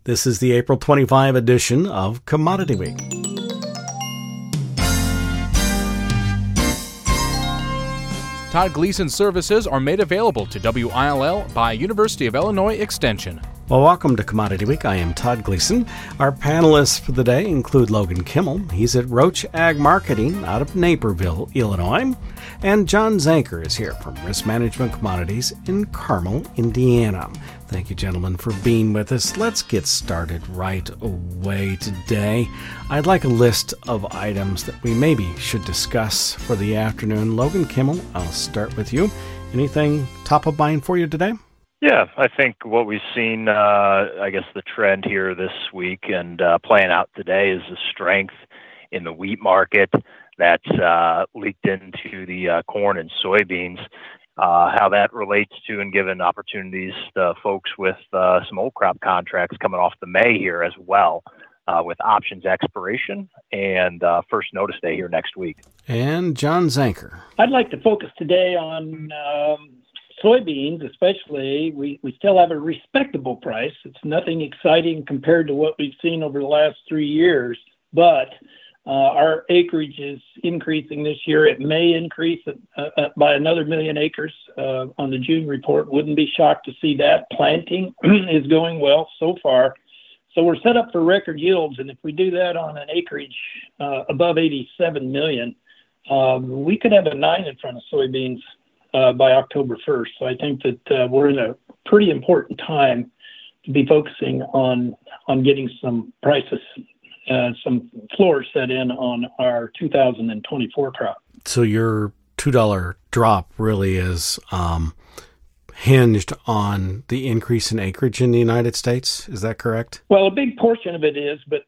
This is the April 25 edition of Commodity Week. Todd Gleason services are made available to WILL by University of Illinois Extension. Well, welcome to Commodity Week. I am Todd Gleason. Our panelists for the day include Logan Kimmel. He's at Roach Ag Marketing out of Naperville, Illinois. And John Zanker is here from Risk Management Commodities in Carmel, Indiana. Thank you, gentlemen, for being with us. Let's get started right away today. I'd like a list of items that we maybe should discuss for the afternoon. Logan Kimmel, I'll start with you. Anything top of mind for you today? Yeah, I think what we've seen, the trend here this week and playing out today is the strength in the wheat market that's leaked into the corn and soybeans. How that relates to and given opportunities to folks with some old crop contracts coming off the May here as well, with options expiration and first notice day here next week. And John Zanker. I'd like to focus today on soybeans, especially. We still have a respectable price. It's nothing exciting compared to what we've seen over the last 3 years, but our acreage is increasing this year. It may increase by another 1 million acres on the June report. Wouldn't be shocked to see that. Planting is going well so far. So we're set up for record yields, and if we do that on an acreage above 87 million, we could have a 9 in front of soybeans by October 1st. So I think that we're in a pretty important time to be focusing on getting some prices, some floors set in on our 2024 crop. So your $2 drop really is hinged on the increase in acreage in the United States. Is that correct? Well, a big portion of it is, but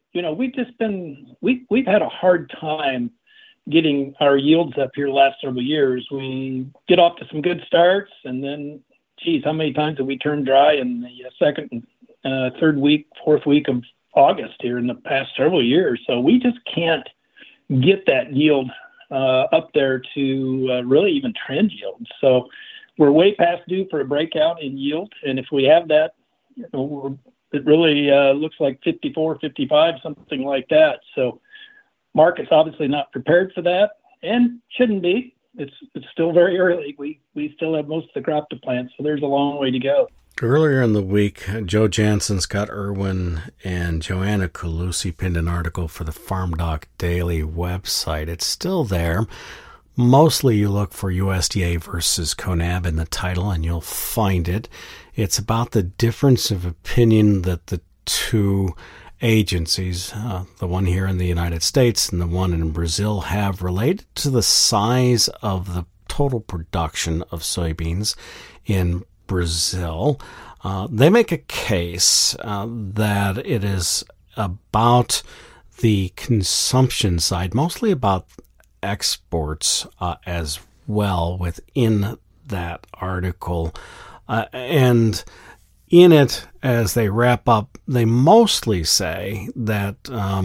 we've had a hard time getting our yields up here the last several years. We get off to some good starts, and then, how many times have we turned dry in the second and third week, fourth week of August here in the past several years? So we just can't get that yield up there to really even trend yield. So we're way past due for a breakout in yield, and if we have that, it really looks like 54, 55, something like that. So market's obviously not prepared for that, and shouldn't be. It's still very early. We still have most of the crop to plant, so there's a long way to go. Earlier in the week, Joe Jansen, Scott Irwin, and Joanna Colucci pinned an article for the Farm Doc Daily website. It's still there. Mostly you look for USDA versus CONAB in the title, and you'll find it. It's about the difference of opinion that the two agencies, the one here in the United States and the one in Brazil, have related to the size of the total production of soybeans in Brazil. They make a case that it is about the consumption side, mostly about exports as well within that article. And in it, as they wrap up, they mostly say that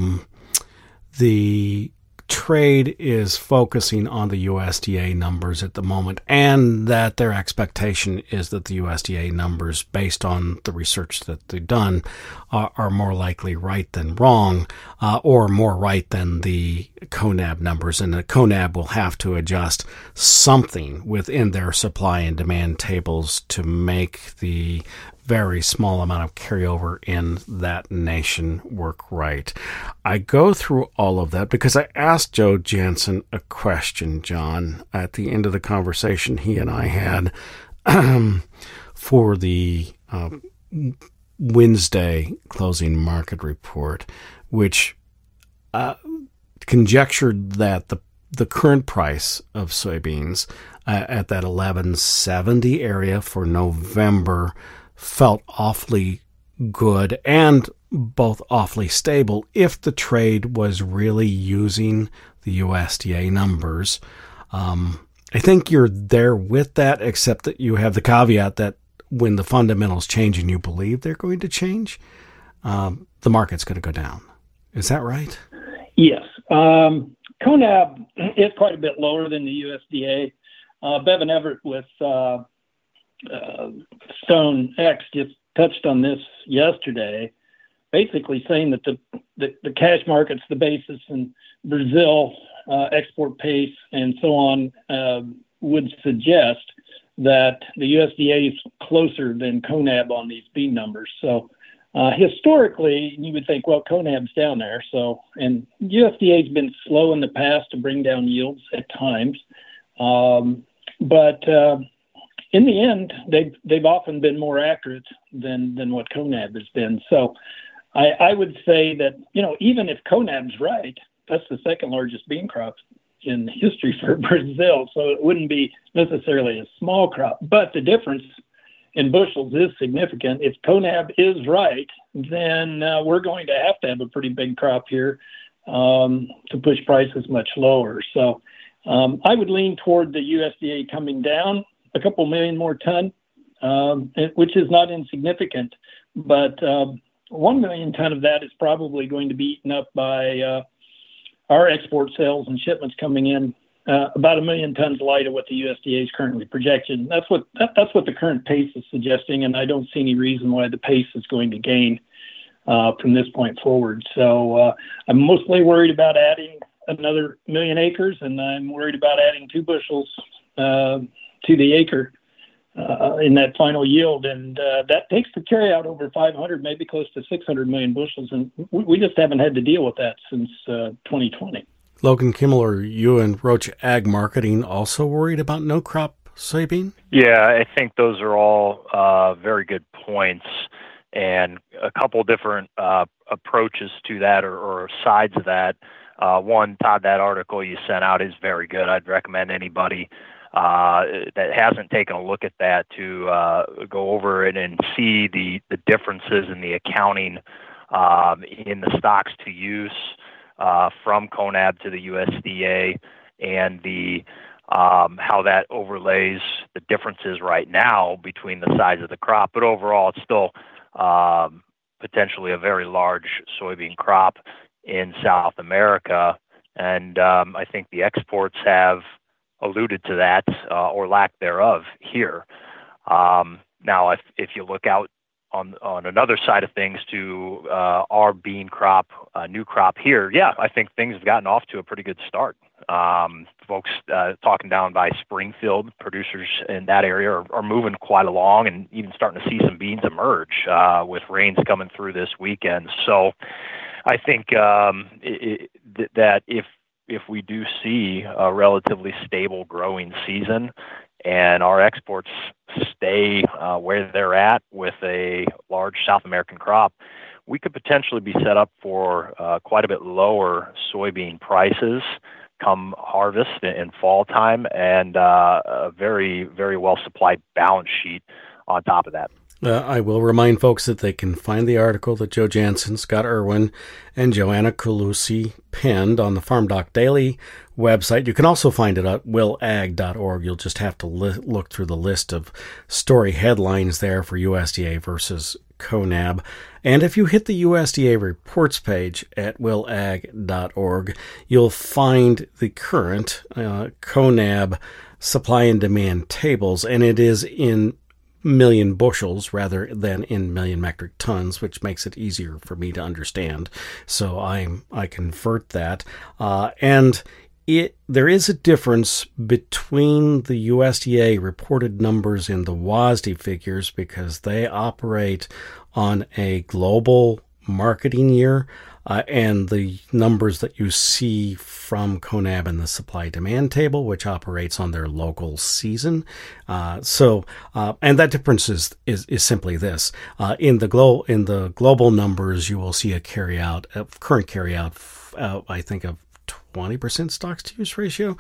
the trade is focusing on the USDA numbers at the moment, and that their expectation is that the USDA numbers, based on the research that they've done, are more likely right than wrong, or more right than the CONAB numbers, and the CONAB will have to adjust something within their supply and demand tables to make the very small amount of carryover in that nation work right. I go through all of that because I asked Joe Jansen a question, John, at the end of the conversation he and I had for the Wednesday closing market report, which conjectured that the current price of soybeans at that 1170 area for November felt awfully good and both awfully stable if the trade was really using the USDA numbers. I think you're there with that, except that you have the caveat that when the fundamentals change and you believe they're going to change, the market's going to go down. Is that right? Yes. CONAB is quite a bit lower than the USDA. Bevan Everett with Stone X just touched on this yesterday. basically saying that the cash markets, the basis in Brazil, export pace, and so on would suggest that the USDA is closer than CONAB on these bean numbers. So historically, you would think, well, CONAB's down there. So, and USDA has been slow in the past to bring down yields at times. But in the end, they've often been more accurate than what CONAB has been. So I would say that, even if CONAB's right, that's the second largest bean crop in history for Brazil. So it wouldn't be necessarily a small crop, but the difference in bushels is significant. If CONAB is right, then we're going to have a pretty big crop here to push prices much lower. So I would lean toward the USDA coming down a couple million more ton, which is not insignificant, but 1 million ton of that is probably going to be eaten up by our export sales and shipments coming in about 1 million tons light of what the USDA is currently projecting. That's what the current pace is suggesting, and I don't see any reason why the pace is going to gain from this point forward. So I'm mostly worried about adding another 1 million acres, and I'm worried about adding 2 bushels to the acre in that final yield, and that takes the carryout over 500, maybe close to 600 million bushels, and we just haven't had to deal with that since 2020. Logan Kimmel, are you and Roche Ag Marketing also worried about no-crop soybean? Yeah, I think those are all very good points, and a couple different approaches to that or sides of that. One, Todd, that article you sent out is very good. I'd recommend anybody that hasn't taken a look at that to go over it and see the differences in the accounting in the stocks to use from CONAB to the USDA, and the how that overlays the differences right now between the size of the crop. But overall, it's still potentially a very large soybean crop in South America, and I think the exports have alluded to that or lack thereof here. Now, if you look out on another side of things to our bean crop, new crop here, yeah, I think things have gotten off to a pretty good start. Folks talking down by Springfield, producers in that area are moving quite along and even starting to see some beans emerge with rains coming through this weekend. So I think that if we do see a relatively stable growing season and our exports stay where they're at with a large South American crop, we could potentially be set up for quite a bit lower soybean prices come harvest in fall time, and a very, very well-supplied balance sheet on top of that. I will remind folks that they can find the article that Joe Jansen, Scott Irwin, and Joanna Colucci penned on the Farm Doc Daily website. You can also find it at willag.org. You'll just have to look through the list of story headlines there for USDA versus CONAB. And if you hit the USDA reports page at willag.org, you'll find the current CONAB supply and demand tables, and it is in million bushels rather than in million metric tons, which makes it easier for me to understand. So I convert that. And there is a difference between the USDA reported numbers and the WASDE figures because they operate on a global marketing year, and the numbers that you see from CONAB in the supply-demand table, which operates on their local season. And that difference is simply this: in the global numbers, you will see a current carryout, I think of 20% stocks to use ratio.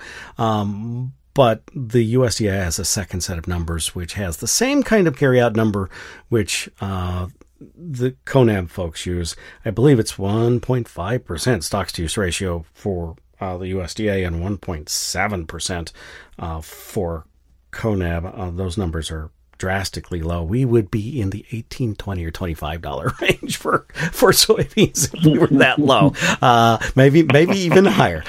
But the USDA has a second set of numbers, which has the same kind of carryout number, which the CONAB folks use. I believe it's 1.5% stocks to use ratio for the USDA and 1.7% for CONAB. Those numbers are drastically low, we would be in the $18, $20, or $25 range for soybeans if we were that low. Maybe even higher.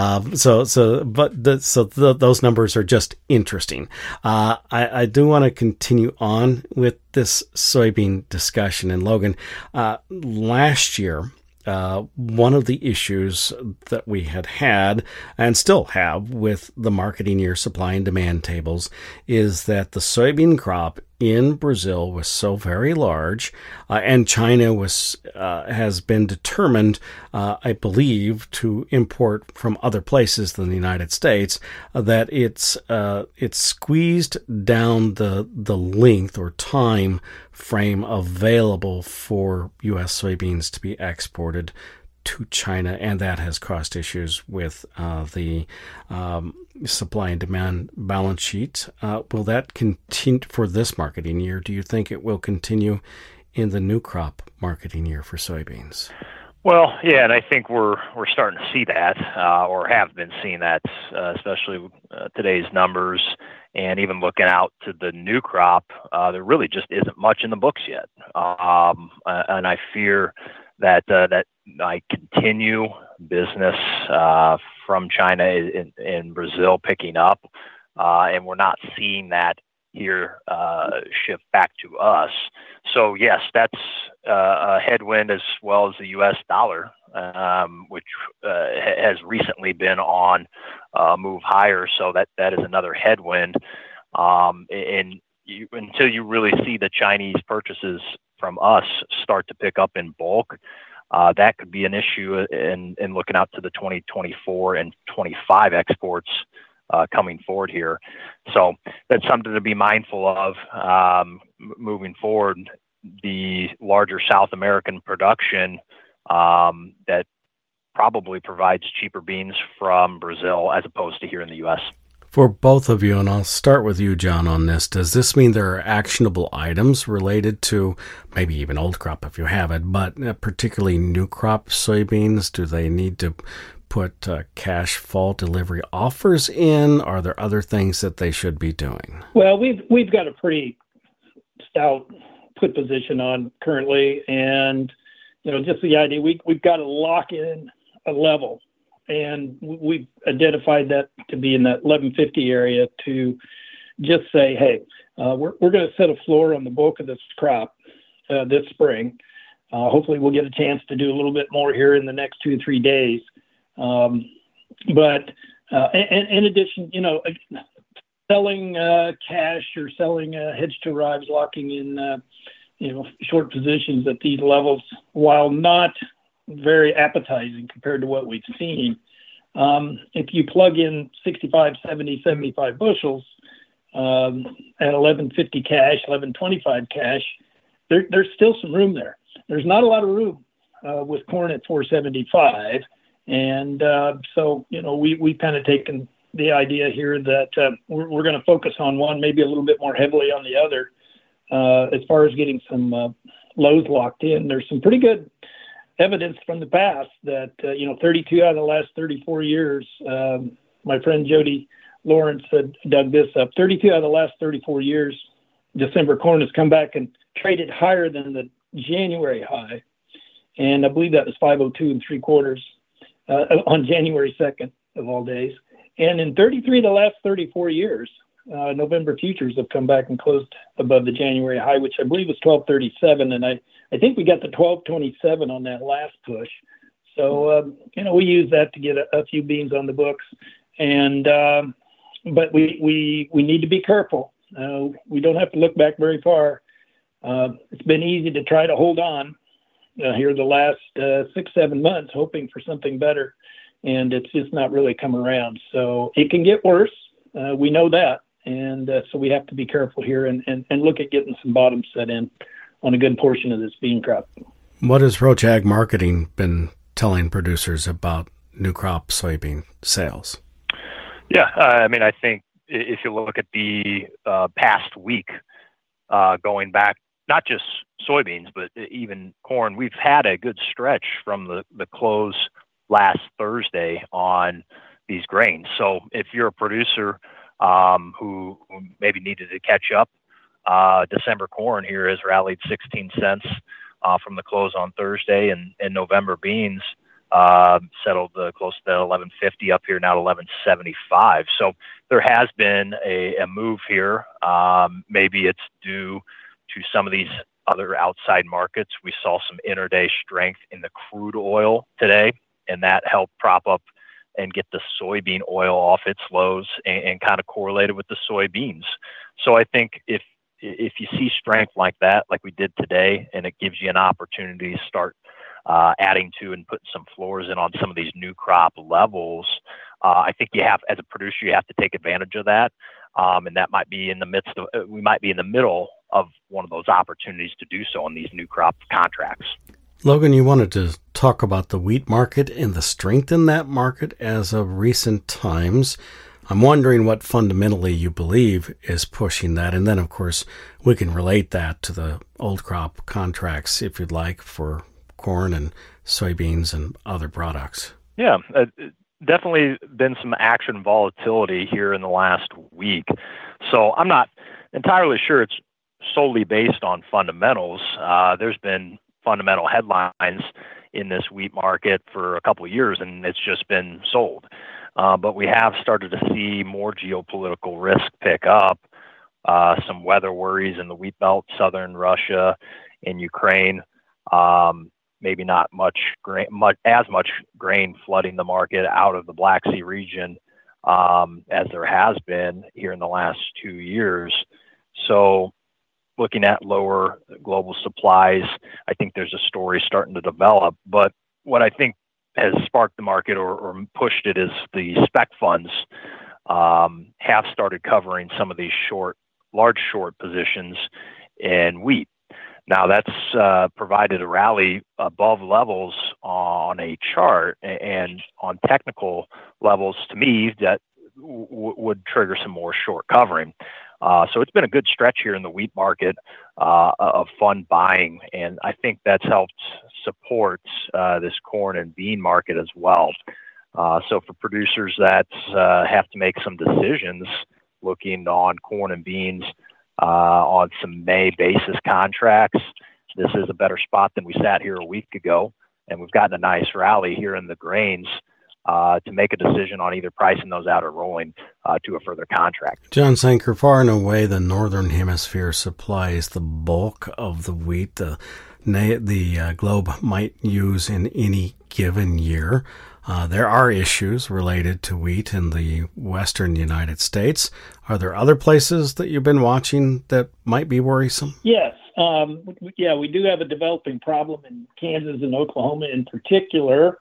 Those numbers are just interesting. I do want to continue on with this soybean discussion. And Logan, last year, one of the issues that we had and still have with the marketing year supply and demand tables is that the soybean crop in Brazil was so very large, and China has been determined, I believe, to import from other places than the United States, that it's squeezed down the length or time frame available for U.S. soybeans to be exported to China, and that has caused issues with the supply and demand balance sheet. Will that continue for this marketing year? Do you think it will continue in the new crop marketing year for soybeans? Well, yeah, and I think we're starting to see that, or have been seeing that, especially today's numbers, and even looking out to the new crop. There really just isn't much in the books yet, and I fear that I continue business from China in Brazil picking up, and we're not seeing that here shift back to us. So yes, that's a headwind, as well as the U.S. dollar, which has recently been on a move higher. So that is another headwind. Until you really see the Chinese purchases from us start to pick up in bulk, that could be an issue in looking out to the 2024 and 25 exports coming forward here. So that's something to be mindful of moving forward. The larger South American production that probably provides cheaper beans from Brazil as opposed to here in the U.S. For both of you, and I'll start with you, John, on this, does this mean there are actionable items related to maybe even old crop if you have it, but particularly new crop soybeans? Do they need to put cash fall delivery offers in? Are there other things that they should be doing? Well, we've got a pretty stout put position on currently, and just the idea we've got to lock in a level, and we've identified that to be in that 1150 area to just say, hey, we're going to set a floor on the bulk of this crop this spring. Hopefully we'll get a chance to do a little bit more here in the next 2 to 3 days. But in addition, selling cash or selling hedge to arrives, locking in short positions at these levels, while not very appetizing compared to what we've seen. If you plug in 65, 70, 75 bushels at 1150 cash, 1125 cash, there's still some room there. There's not a lot of room with corn at 475. And so, we've kind of taken the idea here that we're going to focus on one, maybe a little bit more heavily on the other. As far as getting some lows locked in, there's some pretty good evidence from the past that, 32 out of the last 34 years, my friend Jody Lawrence had dug this up. 32 out of the last 34 years, December corn has come back and traded higher than the January high. And I believe that was 502 3/4 on January 2nd of all days. And in 33 of the last 34 years, November futures have come back and closed above the January high, which I believe was 1237. And I think we got the 1227 on that last push. So, we use that to get a few beans on the books. And, but we need to be careful. We don't have to look back very far. It's been easy to try to hold on here the last 6-7 months, hoping for something better. And it's just not really come around. So it can get worse. We know that. And so we have to be careful here and look at getting some bottom set in on a good portion of this bean crop. What has Roach Ag Marketing been telling producers about new crop soybean sales? Yeah, I think if you look at the past week, going back, not just soybeans, but even corn, we've had a good stretch from the close last Thursday on these grains. So if you're a producer who maybe needed to catch up December corn here has rallied 16 cents from the close on Thursday, and November beans settled close to that 11.50 up here now at 11.75. So there has been a move here. Maybe it's due to some of these other outside markets. We saw some intraday strength in the crude oil today, and that helped prop up and get the soybean oil off its lows and kind of correlated with the soybeans. So I think if you see strength like that, like we did today, and it gives you an opportunity to start adding to and putting some floors in on some of these new crop levels, I think you have, as a producer, you have to take advantage of that. And that might be in the midst of, we might be in the middle of one of those opportunities to do so on these new crop contracts. Logan, you wanted to talk about the wheat market and the strength in that market as of recent times. I'm wondering what fundamentally you believe is pushing that. And then, of course, we can relate that to the old crop contracts, if you'd like, for corn and soybeans and other products. Yeah, definitely been some action volatility here in the last week. So I'm not entirely sure it's solely based on fundamentals. There's been fundamental headlines in this wheat market for a couple of years, and it's just been sold. But we have started to see more geopolitical risk pick up, some weather worries in the wheat belt, southern Russia and Ukraine, maybe not as much grain flooding the market out of the Black Sea region as there has been here in the last 2 years. So looking at lower global supplies, I think there's a story starting to develop. But what I think has sparked the market or pushed it is the spec funds have started covering some of these large short positions in wheat. Now that's provided a rally above levels on a chart and on technical levels, to me, that would trigger some more short covering. So it's been a good stretch here in the wheat market of fund buying, and I think that's helped support this corn and bean market as well. So for producers that have to make some decisions looking on corn and beans on some May basis contracts, this is a better spot than we sat here a week ago, and we've gotten a nice rally here in the grains to make a decision on either pricing those out or rolling to a further contract. John Sanker, far and away, the Northern Hemisphere supplies the bulk of the wheat the globe might use in any given year. There are issues related to wheat in the western United States. Are there other places that you've been watching that might be worrisome? Yes. We do have a developing problem in Kansas and Oklahoma in particular.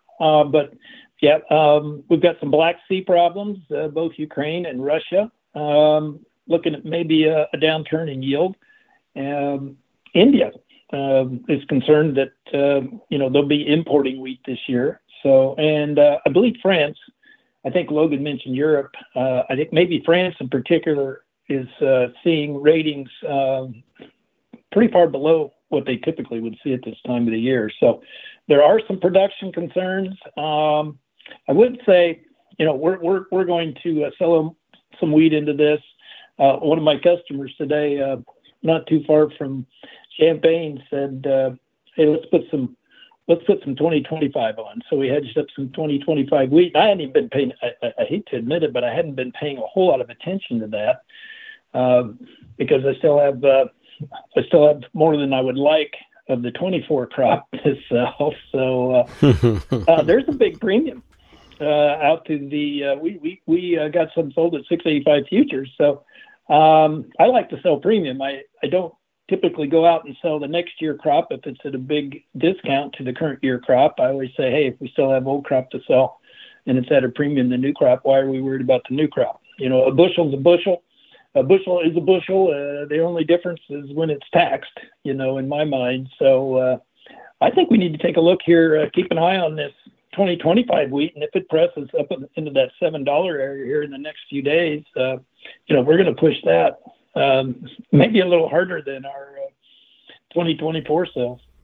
We've got some Black Sea problems, both Ukraine and Russia, looking at maybe a downturn in yield. India is concerned that, they'll be importing wheat this year. So, and I believe France, I think Logan mentioned Europe. I think maybe France in particular is seeing ratings pretty far below what they typically would see at this time of the year. So there are some production concerns. I would say, we're going to sell some wheat into this. One of my customers today, not too far from Champaign, said, "Hey, let's put some 2025 on." So we hedged up some 2025 wheat. I hadn't even been paying. I hate to admit it, but I hadn't been paying a whole lot of attention to that because I still have more than I would like of the 24 crop to sell. So there's a big premium out to the we got some sold at 685 futures. So I like to sell premium. I don't typically go out and sell the next year crop if it's at a big discount to the current year crop. I always say, hey, if we still have old crop to sell and it's at a premium the new crop, why are we worried about the new crop? A bushel's a bushel. A bushel is a bushel. The only difference is when it's taxed, in my mind. So I think we need to take a look here, keep an eye on this 2025 wheat, and if it presses up into that $7 area here in the next few days, we're going to push that maybe a little harder than our 2024 sales.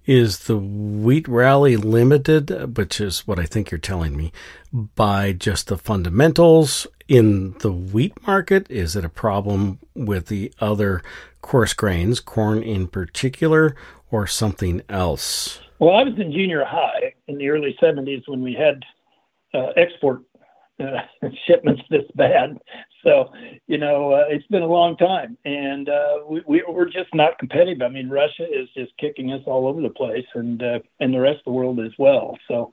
Is the wheat rally limited, which is what I think you're telling me, by just the fundamentals in the wheat market? Is it a problem with the other coarse grains, corn in particular, or something else? Well, I was in junior high in the early 70s when we had export shipments this bad. So, it's been a long time, and we're just not competitive. I mean, Russia is just kicking us all over the place, and the rest of the world as well. So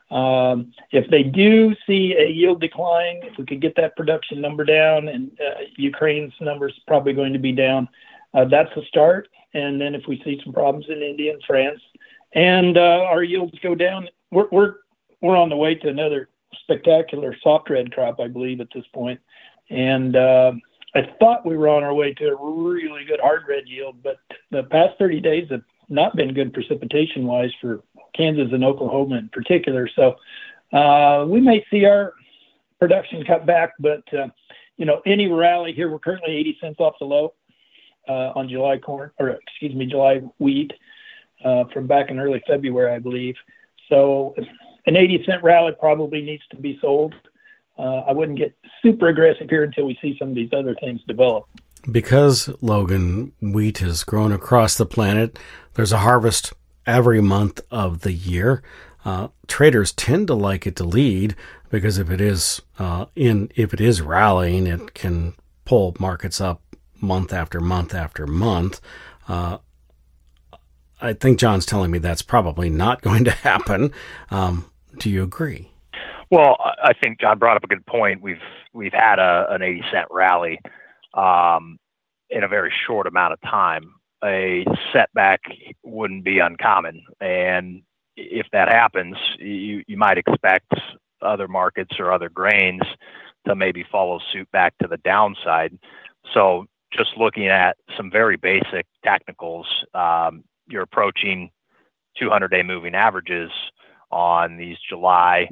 if they do see a yield decline, if we could get that production number down, and Ukraine's number is probably going to be down, that's a start. And then if we see some problems in India and France, and our yields go down, we're on the way to another spectacular soft red crop, I believe, at this point. And I thought we were on our way to a really good hard red yield, but the past 30 days have not been good precipitation-wise for Kansas and Oklahoma in particular. So we may see our production cut back, but, any rally here, we're currently 80 cents off the low on July July wheat from back in early February, I believe. So an 80-cent rally probably needs to be sold. I wouldn't get super aggressive here until we see some of these other things develop. Because, Logan, wheat has grown across the planet, there's a harvest every month of the year. Traders tend to like it to lead because if it is rallying, it can pull markets up month after month after month. I think John's telling me that's probably not going to happen. Do you agree? Well, I think John brought up a good point. We've had an 80-cent rally in a very short amount of time. A setback wouldn't be uncommon, and if that happens, you might expect other markets or other grains to maybe follow suit back to the downside. So, just looking at some very basic technicals, you're approaching 200-day moving averages on these July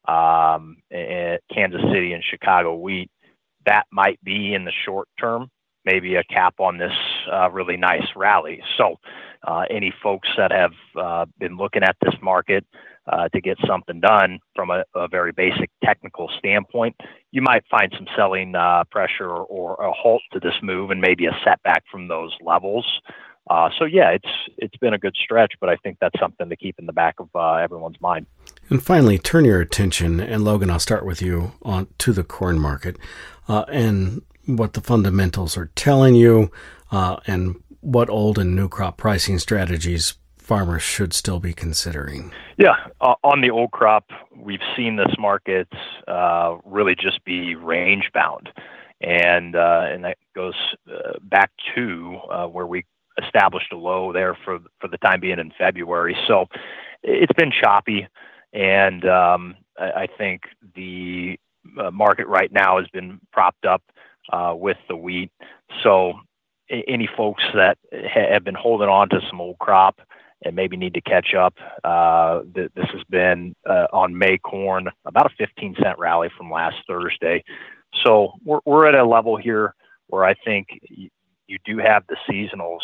Kansas City and Chicago wheat. That might be in the short term, maybe a cap on this really nice rally. So any folks that have been looking at this market to get something done from a very basic technical standpoint, you might find some selling pressure or a halt to this move and maybe a setback from those levels. So yeah, it's been a good stretch, but I think that's something to keep in the back of everyone's mind. And finally, turn your attention, and Logan, I'll start with you, on to the corn market and what the fundamentals are telling you, and what old and new crop pricing strategies farmers should still be considering. Yeah, on the old crop, we've seen this market really just be range bound, and that goes back to where we established a low there for the time being in February. So it's been choppy, and I think the market right now has been propped up with the wheat. So any folks that have been holding on to some old crop and maybe need to catch up, this has been on May corn, about a 15-cent rally from last Thursday. So we're at a level here where I think you do have the seasonals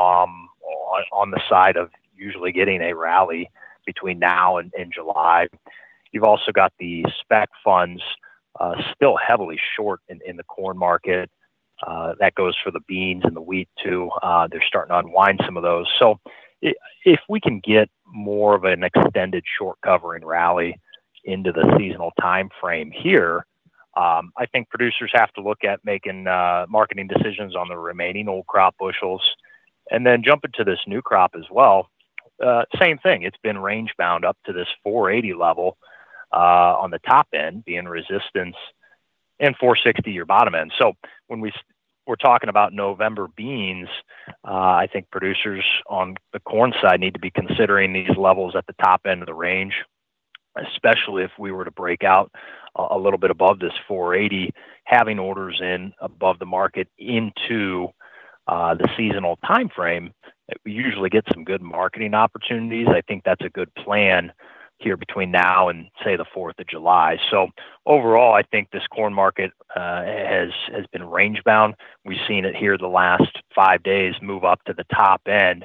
on the side of usually getting a rally between now and July. You've also got the spec funds still heavily short in the corn market. That goes for the beans and the wheat too. They're starting to unwind some of those. So if we can get more of an extended short covering rally into the seasonal time frame here, I think producers have to look at making marketing decisions on the remaining old crop bushels, and then jump into this new crop as well. Same thing. It's been range bound up to this 480 level on the top end, being resistance, and 460 your bottom end. So when we're talking about November beans, I think producers on the corn side need to be considering these levels at the top end of the range, especially if we were to break out a little bit above this 480, having orders in above the market into the seasonal time frame. We usually get some good marketing opportunities. I think that's a good plan here between now and say the 4th of July. So overall, I think this corn market has been range bound. We've seen it here the last 5 days move up to the top end,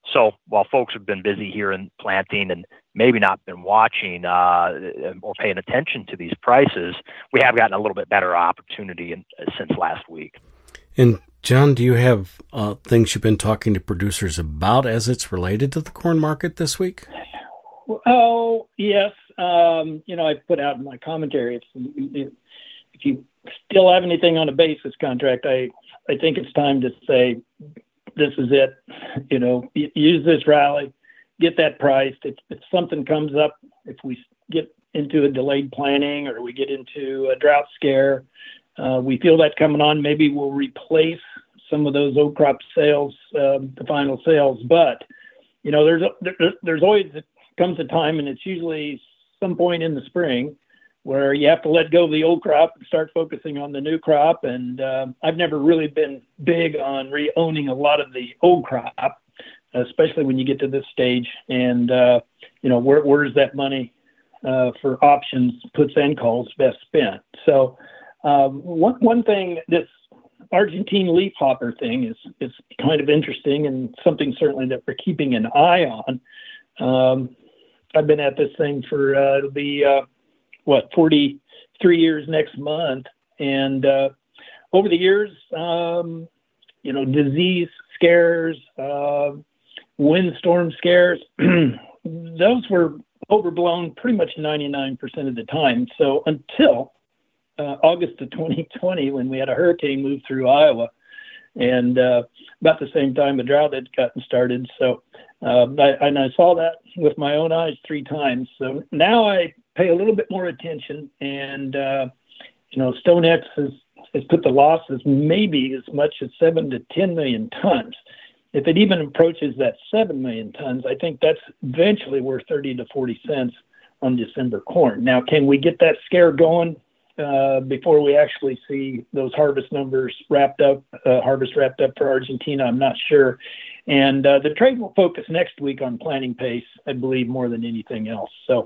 So while folks have been busy here in planting and maybe not been watching or paying attention to these prices, we have gotten a little bit better opportunity since last week. And John, do you have things you've been talking to producers about as it's related to the corn market this week? Oh, yes. I put out in my commentary, if you still have anything on a basis contract, I think it's time to say, this is it. Use this rally, get that priced. If something comes up, if we get into a delayed planting or we get into a drought scare, we feel that coming on, maybe we'll replace some of those old crop sales, the final sales. But, there's always comes a time, and it's usually some point in the spring, where you have to let go of the old crop and start focusing on the new crop. And I've never really been big on re-owning a lot of the old crop, especially when you get to this stage. And, where's that money for options, puts and calls best spent? So one thing, this Argentine leafhopper thing is kind of interesting and something certainly that we're keeping an eye on. I've been at this thing for, it'll be, 43 years next month. And over the years, disease scares, windstorm scares, those were overblown pretty much 99% of the time. So until August of 2020, when we had a hurricane move through Iowa, and about the same time the drought had gotten started. So I saw that with my own eyes 3 times. So now I pay a little bit more attention, and StoneX has put the losses maybe as much as 7 to 10 million tons. If it even approaches that 7 million tons, I think that's eventually worth 30 to 40 cents on December corn. Now, can we get that scare going before we actually see those harvest numbers wrapped up for Argentina? I'm not sure. And the trade will focus next week on planting pace, I believe, more than anything else. So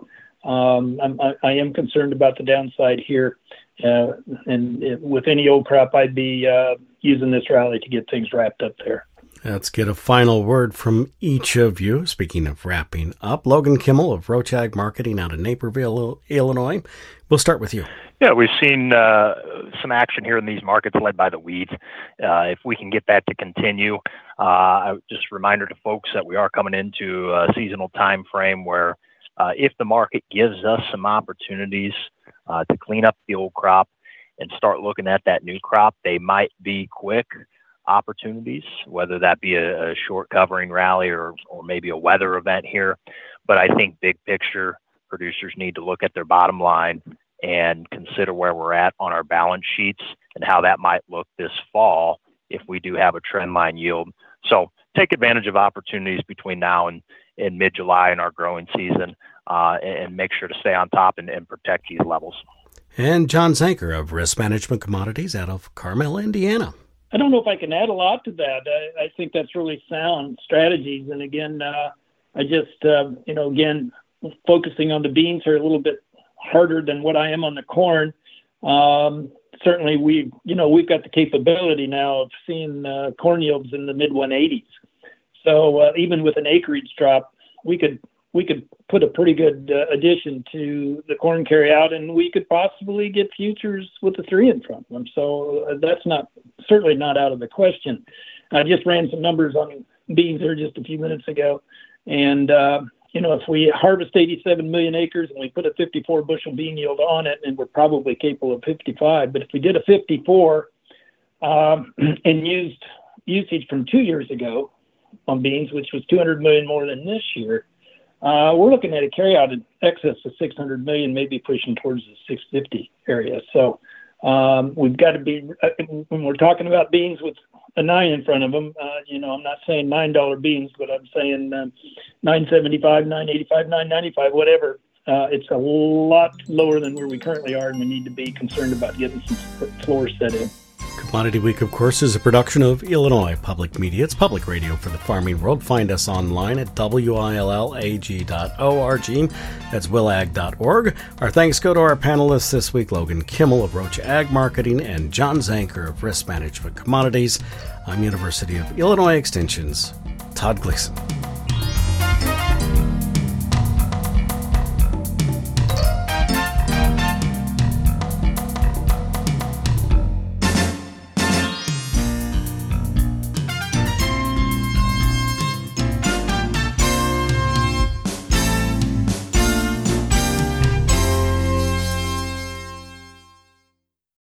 I am concerned about the downside here. And with any old crop, I'd be using this rally to get things wrapped up there. Let's get a final word from each of you. Speaking of wrapping up, Logan Kimmel of Roach Ag Marketing out of Naperville, Illinois. We'll start with you. Yeah, we've seen some action here in these markets led by the wheat. If we can get that to continue, just a reminder to folks that we are coming into a seasonal time frame where if the market gives us some opportunities to clean up the old crop and start looking at that new crop, they might be quick opportunities, whether that be a short covering rally or maybe a weather event here. But I think big picture, producers need to look at their bottom line and consider where we're at on our balance sheets and how that might look this fall if we do have a trend line yield. So take advantage of opportunities between now and mid-July in our growing season and make sure to stay on top and protect these levels. And John Zanker of Risk Management Commodities out of Carmel, Indiana. I don't know if I can add a lot to that. I think that's really sound strategies. And again, I just, again, focusing on the beans are a little bit harder than what I am on the corn. Certainly we've got the capability now of seeing corn yields in the mid 180s. So even with an acreage drop, we could put a pretty good addition to the corn carryout, and we could possibly get futures with the 3 in front of them. So that's certainly not out of the question. I just ran some numbers on beans there just a few minutes ago, and if we harvest 87 million acres and we put a 54 bushel bean yield on it, and we're probably capable of 55, but if we did a 54 and used usage from 2 years ago on beans, which was 200 million more than this year, we're looking at a carryout in excess of 600 million, maybe pushing towards the 650 area. So we've got to be, when we're talking about beans with a 9 in front of them, I'm not saying $9 beans, but I'm saying $9.75, $9.85, $9.95, whatever. It's a lot lower than where we currently are, and we need to be concerned about getting some floors set in. Commodity Week, of course, is a production of Illinois Public Media. It's public radio for the farming world. Find us online at willag.org. That's willag.org. Our thanks go to our panelists this week, Logan Kimmel of Roach Ag Marketing and John Zanker of Risk Management Commodities. I'm University of Illinois Extension's Todd Gleason.